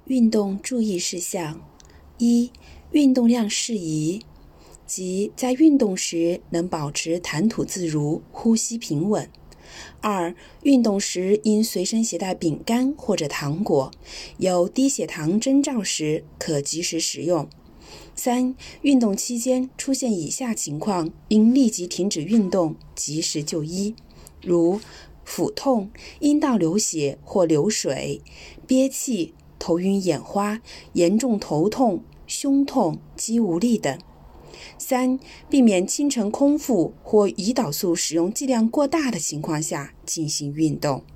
运动注意事项：一、运动量适宜，即在运动时能保持谈吐自如、呼吸平稳。2、运动时应随身携带饼干或者糖果，有低血糖征兆时可及时食用。3、运动期间出现以下情况，应立即停止运动，及时就医，如腹痛、阴道流血或流水、憋气、头晕眼花、严重头痛、胸痛、肌无力等。3、避免清晨空腹或胰岛素使用剂量过大的情况下进行运动。